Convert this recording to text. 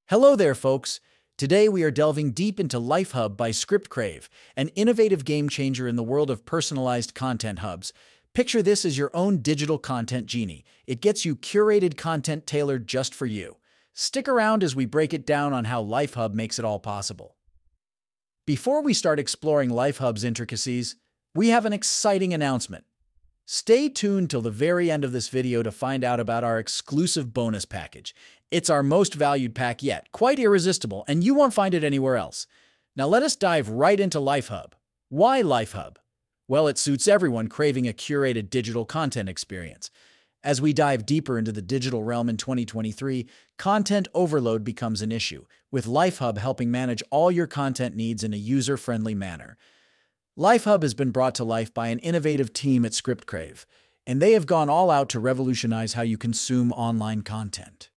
Hello there, folks. Today we are delving deep into LifeHub by ScriptCrave, an innovative game changer in the world of personalized content hubs. Picture this as your own digital content genie. It gets you curated content tailored just for you. Stick around as we break it down on how LifeHub makes it all possible. Before we start exploring LifeHub's intricacies, we have an exciting announcement. Stay tuned till the very end of this video to find out about our exclusive bonus package. It's our most valued pack yet, quite irresistible, and you won't find it anywhere else. Now let us dive right into LifeHub. Why LifeHub? Well, it suits everyone craving a curated digital content experience. As we dive deeper into the digital realm in 2023, content overload becomes an issue, with LifeHub helping manage all your content needs in a user-friendly manner. LifeHub has been brought to life by an innovative team at ScriptCrave, and they have gone all out to revolutionize how you consume online content.